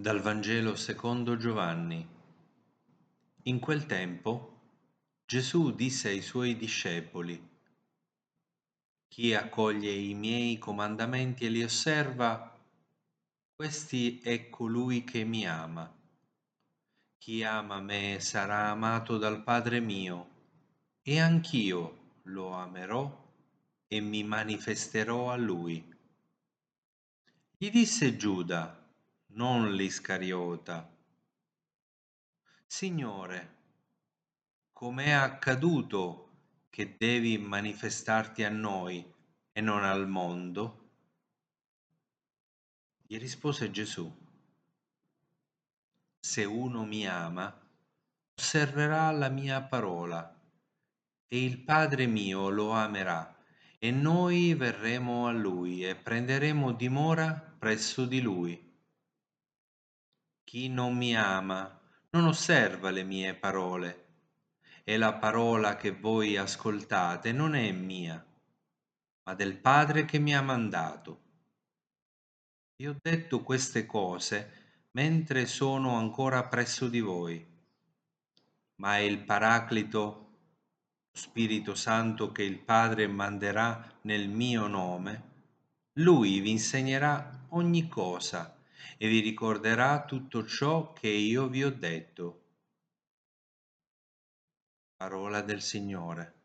Dal Vangelo secondo Giovanni. In quel tempo Gesù disse ai suoi discepoli: Chi accoglie i miei comandamenti e li osserva, questi è colui che mi ama. Chi ama me sarà amato dal Padre mio, e anch'io lo amerò e mi manifesterò a lui. Gli disse Giuda, non l'Iscariota: Signore, com'è accaduto che devi manifestarti a noi e non al mondo? Gli rispose Gesù: Se uno mi ama, osserverà la mia parola, e il Padre mio lo amerà, e noi verremo a lui e prenderemo dimora presso di lui. Chi non mi ama non osserva le mie parole, e la parola che voi ascoltate non è mia, ma del Padre che mi ha mandato. Vi ho detto queste cose mentre sono ancora presso di voi, ma il Paraclito, lo Spirito Santo che il Padre manderà nel mio nome, lui vi insegnerà ogni cosa e vi ricorderà tutto ciò che io vi ho detto. Parola del Signore.